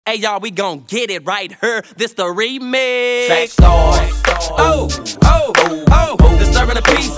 Hey y'all, we gon' get it right here. This the remix. Track stars. Oh, disturbing the peace.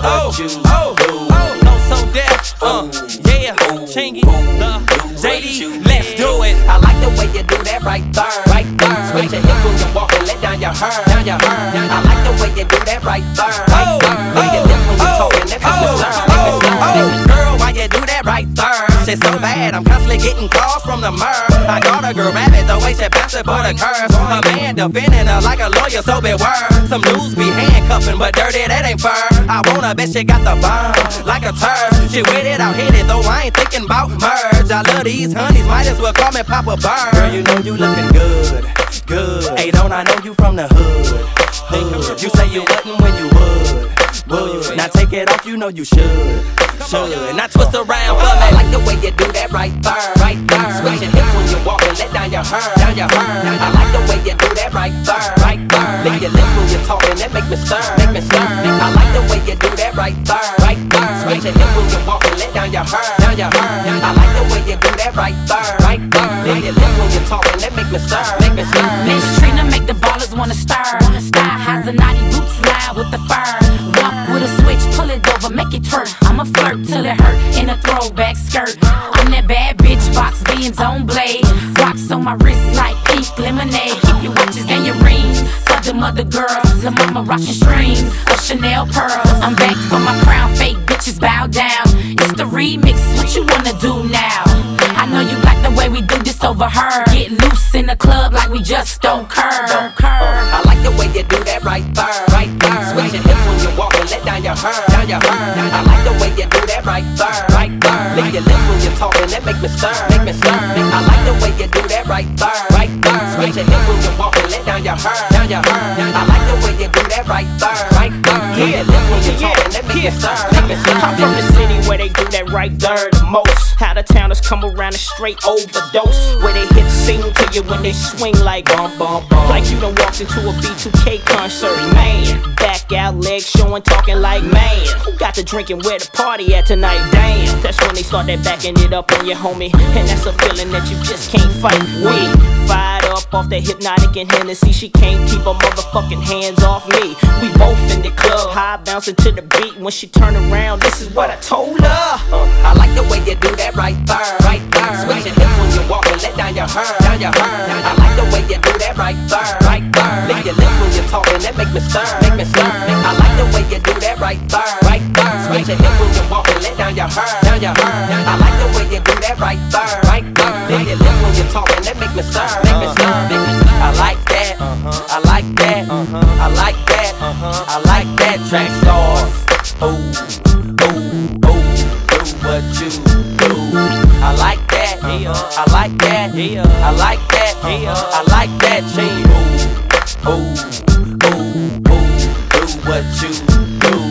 So deaf. Yeah, Chingy, the JD. Let's do it. I like the way you do that right there, right there. Switch your hips when you walk and let down your hair, down your hair. I like the way you do that right there, right there. When you lips when you talking, that makes me stir. Girl, why you do that right there? Shit so bad, I'm constantly getting calls from the murr. I got a girl rabbit, the way she bouncing for the curves. A man defending her like a lawyer, so beware. Some dudes be handcuffing, but dirty, that ain't fair. I wanna bet she got the bomb, like a turd. She with it, I'll hit it, though I ain't thinking about merge. I love these honeys, might as well call me Papa Bird. Girl, you know you looking good, good. Hey, don't I know you from the hood, hood. You say you wouldn't when you would. Now take it off, you know you should. Now twist around for me. I like the way you do that right there, right there. Switch your hips when you walk and let down your hair, down your hair. I like the way you do that right there, right there. Lick your lips when you're talking, that make me stir, make me stir. I like the way you do that right there, right there. Switch your hips when you walk and let down your hair, down your hair. I like the way you do that right there, right there. Lick your lips when you're talking, that make me stir, make me stir. Miss Trina make the ballers wanna stir. Style has a naughty boots line with the fur. Walk with a switch, pull it over, make it twerk. I'ma flirt till it hurt in a throwback skirt. I'm that bad bitch, box beans on blade. Rocks on my wrist like pink lemonade. Keep your watches and your rings for them other girls. The mama rockin' strings of Chanel pearls. I'm back for my crown, fake bitches bow down. It's the remix, what you wanna do now? I know you like the way we do this over her. Get loose in the club like we just don't curve. I like the way you do that right there, right there. Switch your hips when you walk and let down your hair, down your hair. I like the way you do that right there, right there. Lick your lips when you're talking, that make me stir, make me stir. I like the way you do that right there, right there. Switch your hips when you walk and let down your hair, down your hair. I like the way you do that right there, right there. Lick your lips when you're talking, that make me stir, make me stir. I'm from the city where they do that right there the most. How the towners come around and straight overdose. Where they hit sing to you when they swing like bum bum bum. Like you done walked into a B2K concert, man. Back out, legs showing, talking like man. Who got the drinking where the party at tonight? Damn, that's when they start that backing it up on your homie. And that's a feeling that you just can't fight with. Fired up off that hypnotic and Hennessy. She can't keep her motherfucking hands off me. We both in the club, high bouncing to the beat. When she turn around, this is what I told her. I like the way you do that right there, right there. Switch your hips when you walk and let down your hair, down your hair. I like the way you do that right there, right there. Lick your lips when you're talking, that make me stir, make me stir. I like the way you do that right there, right there. Switch your hips when you walk and let down your hair, down your hair. I like the way you do that right there, right there. Lick your lips when you're talking, that make me stir, make me stir, make me stir. I like that, I like that, I like that, I like that. Track stars. Do what you do. I like that, I like that, I like that, I like that. Change. Do what you do.